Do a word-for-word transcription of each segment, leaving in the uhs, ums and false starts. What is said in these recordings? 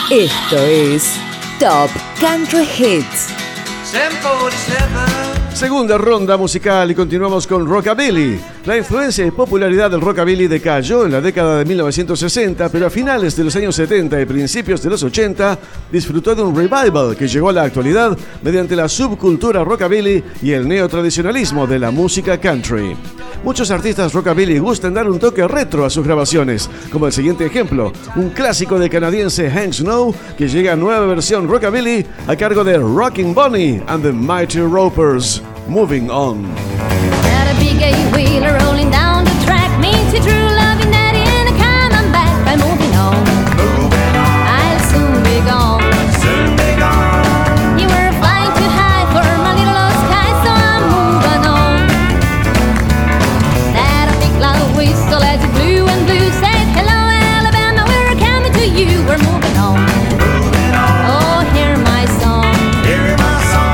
Esto es Top Country Hits. Segunda ronda musical y continuamos con Rockabilly. La influencia y popularidad del Rockabilly decayó en la década de mil novecientos sesenta, pero a finales de los años setenta y principios de los ochenta disfrutó de un revival que llegó a la actualidad mediante la subcultura Rockabilly y el neotradicionalismo de la música country. Muchos artistas Rockabilly gustan dar un toque retro a sus grabaciones, como el siguiente ejemplo, un clásico del canadiense Hank Snow que llega a nueva versión Rockabilly a cargo de Rockin' Bonnie and the Mighty Ropers. Moving On. Had a big eight-wheeler rolling down the track, means your true loving daddy and a coming back. I'm moving on. Moving on. I'll soon be gone. Soon be gone. You were flying too high for my little old sky, so I'm moving on. That a big loud whistle as it blew and blew said, hello Alabama, we're coming to you. We're moving on. Moving on. Oh, hear my song. Hear my song.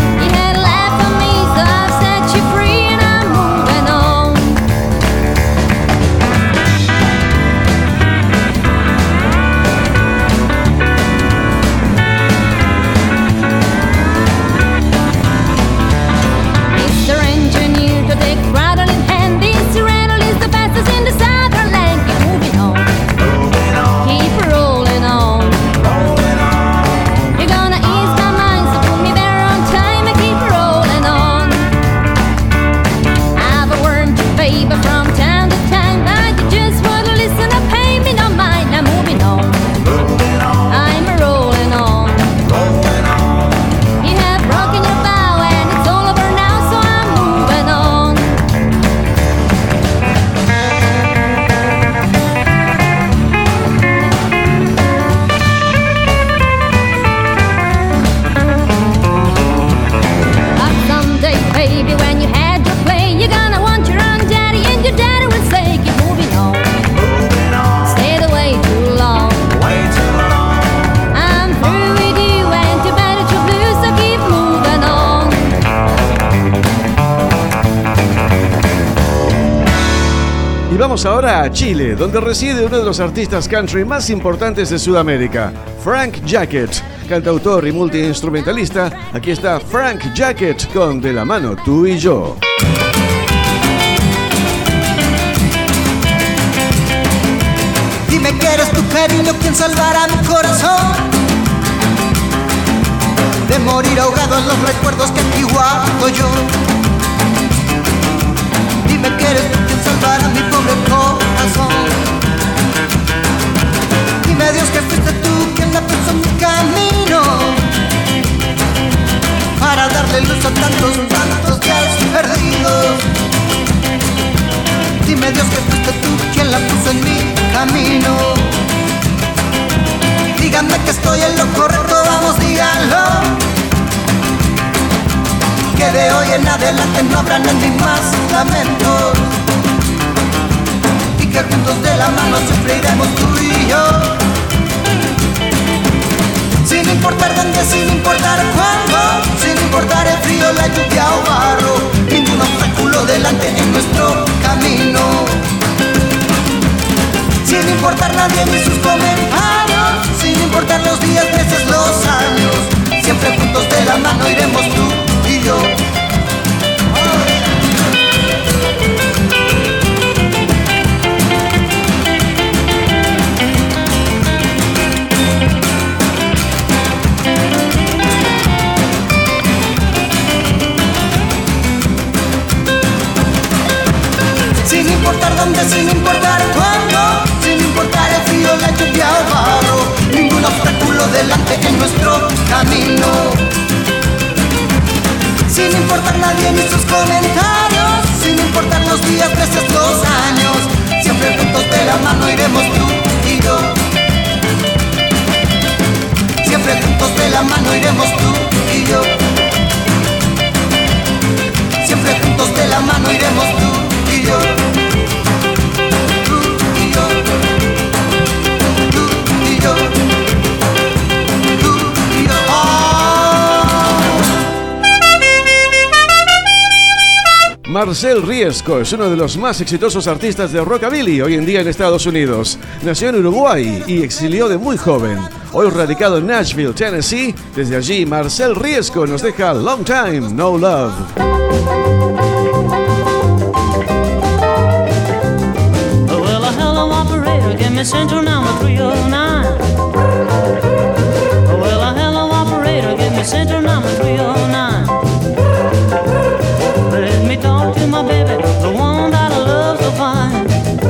Vamos ahora a Chile, donde reside uno de los artistas country más importantes de Sudamérica, Frank Jacket. Cantautor y multiinstrumentalista, aquí está Frank Jacket con De la mano tú y yo. Dime que eres tu cariño quien salvará mi corazón de morir ahogado en los recuerdos que aquí guardo yo. Dime que eres tú quien salvará mi pobre corazón. Dime Dios que fuiste tú quien la puso en mi camino para darle luz a tantos, tantos días perdidos. Dime Dios que fuiste tú quien la puso en mi camino. Díganme que estoy en lo correcto, vamos, díganlo. Que de hoy en adelante no habrá ni más lamentos y que juntos de la mano sufriremos tú y yo. Sin importar dónde, sin importar cuándo, sin importar el frío, la lluvia o barro, ningún obstáculo delante en nuestro camino. Sin importar nadie ni sus comentarios, sin importar los días, meses, los años, siempre juntos de la mano iremos tú y yo. Sin importar dónde, sin importar cuándo, sin importar el frío, la lluvia o barro, ningún obstáculo delante en nuestro camino. Sin importar nadie ni sus comentarios, sin importar los días, meses, los años, siempre juntos de la mano iremos tú y yo. Siempre juntos de la mano iremos tú y yo. Siempre juntos de la mano iremos tú y yo. Tú y yo. Tú y yo. Tú y yo. Oh. Marcel Riesco es uno de los más exitosos artistas de rockabilly hoy en día en Estados Unidos. Nació en Uruguay y exilió de muy joven. Hoy radicado en Nashville, Tennessee, desde allí Marcel Riesco nos deja Long Time, No Love. Well, a hello operator, give me Central number three oh nine. Well, a hello operator, give me Central number three oh nine. Let me talk to my baby, the one that I love so fine.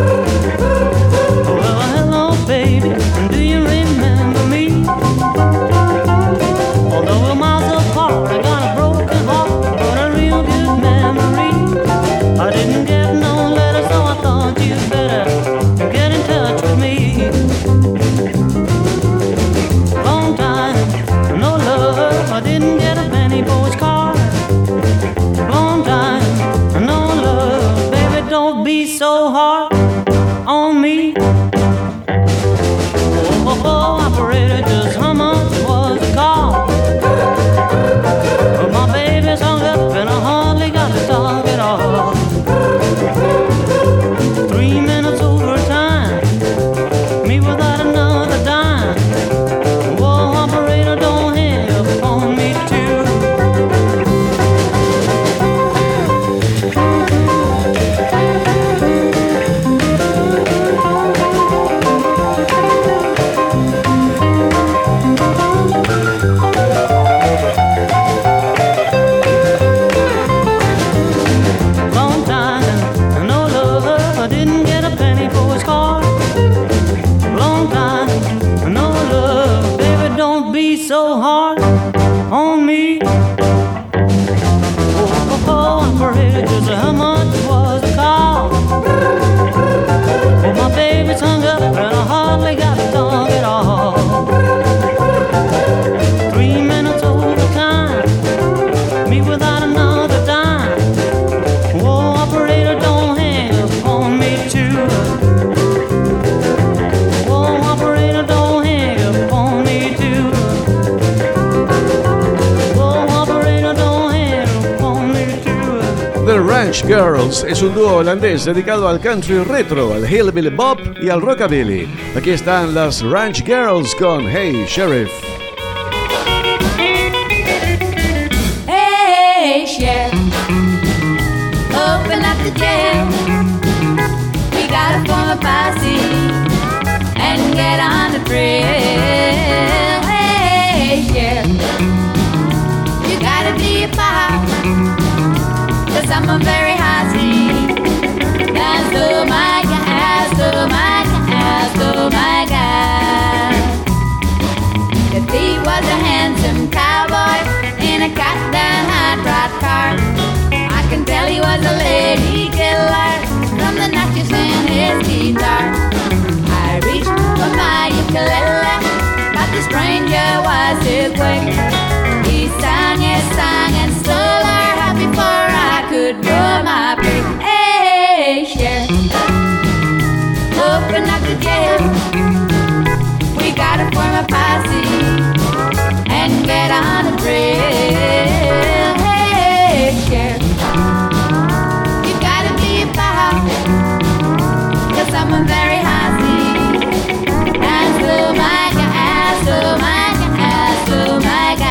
Well, hello baby, do you remember me? Although we're miles apart, I got a broken heart, but a real good memory. I didn't get no letter, so I thought you'd better get in touch with me. Long time, no love, I didn't get a penny postcard. Long time, no love, baby, don't be so hard on me. Oh, oh, oh, operator, just how much was the call? Well, my baby's hung up and I hardly got to talk at all. Three minutes over time, me without another dime. Whoa, operator, don't hang up on me too. Long time, no love, I didn't get a penny for his car. Long time, no love, baby, don't be so hard on me. Oh, oh, oh, operator, just how much was the call? Oh, my baby's hung up and I hardly got to talk at all. Three minutes over time, me without another dime. Whoa, operator, don't hang up on me too. Whoa, operator, don't hang up on me too. Whoa, operator, don't hang up on me too. The Ranch Girls es un dúo holandés dedicado al country retro, al hillbilly bop y al rockabilly. Aquí están las Ranch Girls con Hey Sheriff. Hey, Sheriff, open up the jail. We gotta form a posse and get on the trail. Hey, Sheriff, you gotta be a pop, 'cause I'm a very hussy. As oh my God, as oh my God, as oh my God. If he was a handsome cowboy in a cut-down hot rod car, I can tell he was a lady killer from the notches in his guitar. I reached for my ukulele, but the stranger was too quick. He sang his song and stole her heart before I could draw my pick. Hey, Sheriff, open up the jail. We gotta form a posse and get on the trail. Hey, Sheriff, you gotta be a pal, 'cause I'm a very hussy. As oh my God, as oh my God, as oh my God.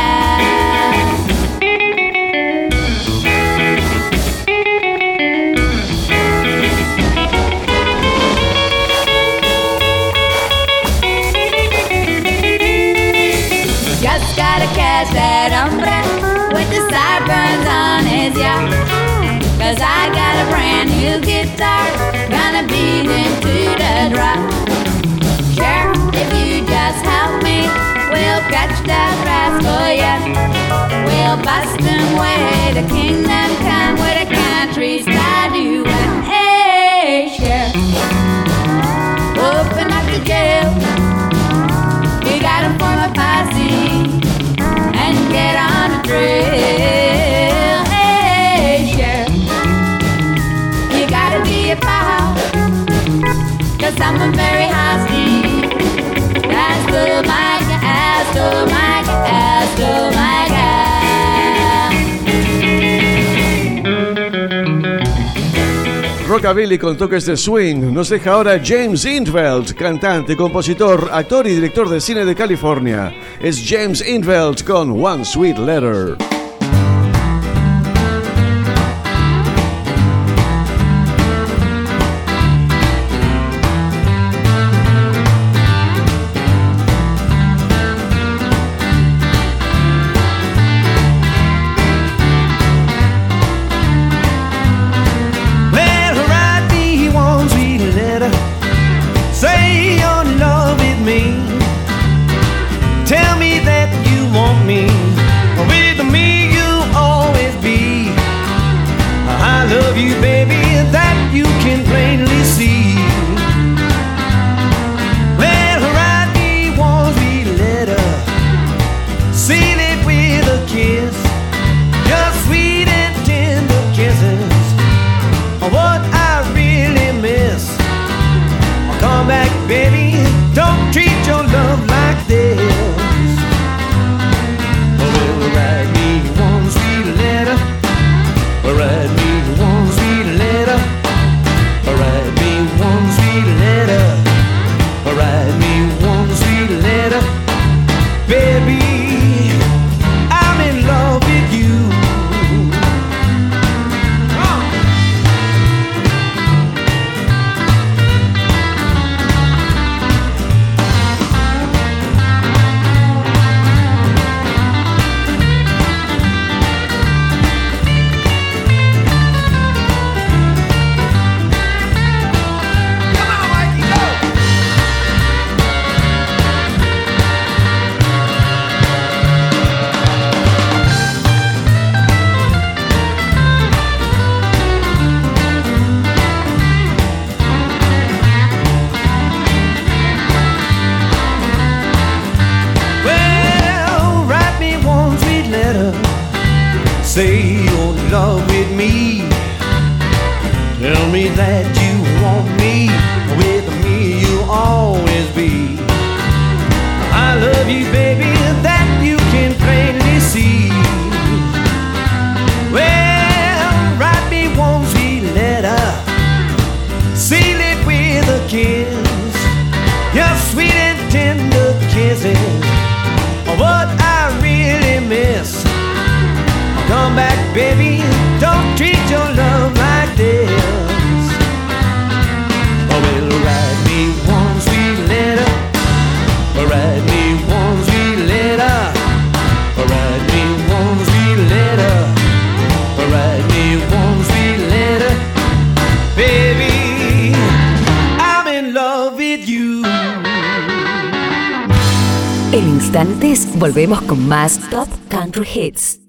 Just gotta catch that hombre with the sideburns on his yacht, 'cause I got a brand new guitar, gonna beat him to the drop. Sheriff, if you just help me, we'll catch that rascal, yeah. We'll bust him way to Kingdom Come with a country style duet. Hey, Sheriff, open up the jail. You gotta form a posse and get on the trail. Hey, Sheriff, you gotta be a pal, 'cause I'm a very hussy. As the mic, as the mic, as the mic. rockabilly con toques de swing. Nos deja ahora James Intveld, cantante, compositor, actor y director de cine de California. Es James Intveld con One Sweet Letter. Say you're in love with me. Tell me that you want me. With me you'll always be. I love you, baby, that you can plainly see. Well, write me one sweet letter, seal it with a kiss. Your sweet and tender kisses are what I really miss. Come back, baby, don't treat your love like this. Oh, well, write me one sweet letter. Write me one sweet letter. Write me one sweet letter. Write me one sweet letter. Baby, I'm in love with you. En instantes volvemos con más Top Country Hits.